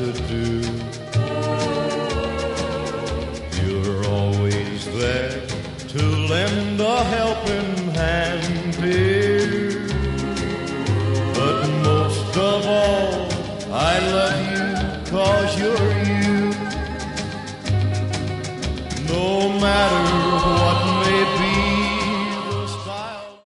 to do. You're always there to lend a helping hand.